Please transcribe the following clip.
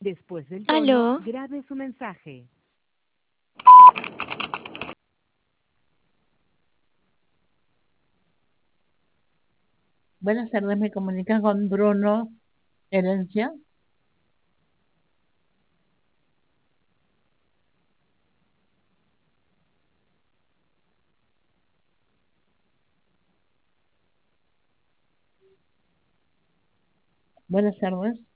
Después del tono, Aló, grabe su mensaje. Buenas tardes, me comunican con Bruno Herencia. Buenas tardes.